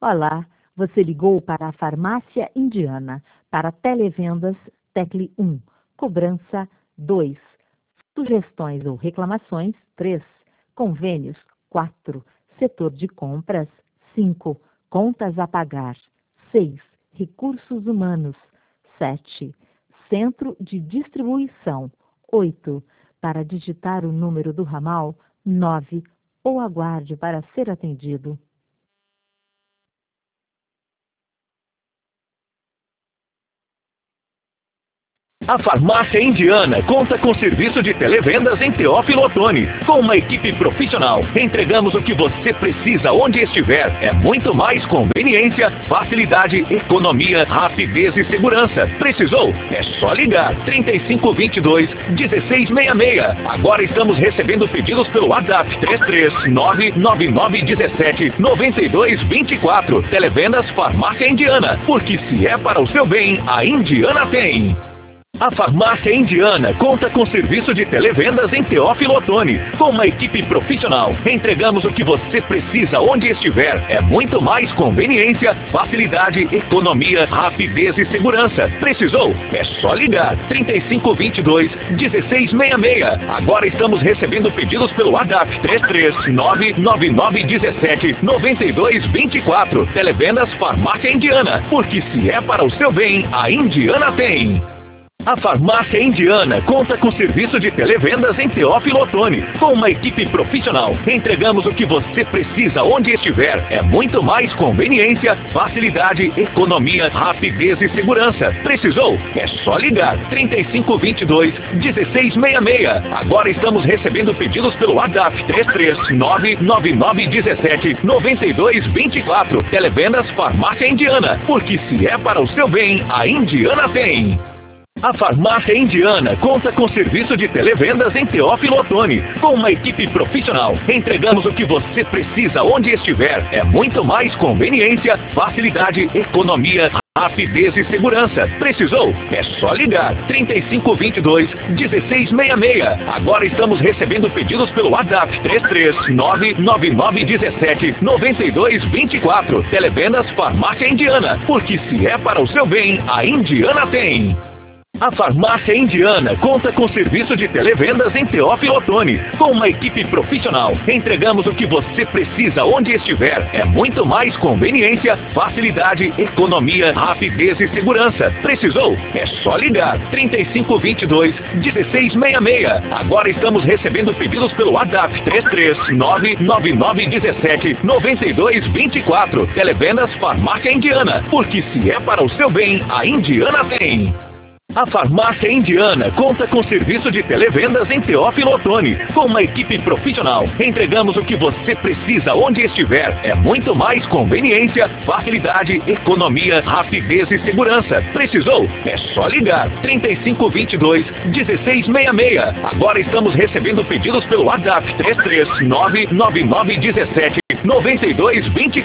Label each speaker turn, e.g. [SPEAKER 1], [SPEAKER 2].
[SPEAKER 1] Olá, você ligou para a Farmácia Indiana. Para televendas, tecle 1. Cobrança 2. Sugestões ou reclamações 3. Convênios 4. Setor de compras 5. Contas a pagar 6. Recursos humanos 7. Centro de distribuição 8. Para digitar o número do ramal 9. Ou aguarde para ser atendido.
[SPEAKER 2] A Farmácia Indiana conta com serviço de televendas em Teófilo Otoni. Com uma equipe profissional, entregamos o que você precisa onde estiver. É muito mais conveniência, facilidade, economia, rapidez e segurança. Precisou? É só ligar. 3522-1666. Agora estamos recebendo pedidos pelo WhatsApp 33999179224. Televendas Farmácia Indiana. Porque se é para o seu bem, a Indiana tem. A Farmácia Indiana conta com serviço de televendas em Teófilo Otoni. Com uma equipe profissional, entregamos o que você precisa onde estiver. É muito mais conveniência, facilidade, economia, rapidez e segurança. Precisou? É só ligar. 3522-1666. Agora estamos recebendo pedidos pelo WhatsApp 33999179224. Televendas Farmácia Indiana. Porque se é para o seu bem, a Indiana tem. A Farmácia Indiana conta com serviço de televendas em Teófilo Otoni. Com uma equipe profissional, entregamos o que você precisa onde estiver. É muito mais conveniência, facilidade, economia, rapidez e segurança. Precisou? É só ligar. 3522-1666. Agora estamos recebendo pedidos pelo WhatsApp 33999179224. Televendas Farmácia Indiana. Porque se é para o seu bem, a Indiana tem. A Farmácia Indiana conta com serviço de televendas em Teófilo Otoni. Com uma equipe profissional, entregamos o que você precisa onde estiver. É muito mais conveniência, facilidade, economia, rapidez e segurança. Precisou? É só ligar. 3522-1666. Agora estamos recebendo pedidos pelo WhatsApp 33999179224. Televendas Farmácia Indiana. Porque se é para o seu bem, a Indiana tem. A Farmácia Indiana conta com serviço de televendas em Teófilo Otoni. Com uma equipe profissional, entregamos o que você precisa onde estiver. É muito mais conveniência, facilidade, economia, rapidez e segurança. Precisou? É só ligar. 3522-1666. Agora estamos recebendo pedidos pelo WhatsApp 33999179224. Televendas Farmácia Indiana. Porque se é para o seu bem, a Indiana tem. A Farmácia Indiana conta com serviço de televendas em Teófilo Otoni. Com uma equipe profissional, entregamos o que você precisa onde estiver. É muito mais conveniência, facilidade, economia, rapidez e segurança. Precisou? É só ligar. 3522-1666. Agora estamos recebendo pedidos pelo WhatsApp 33999179224.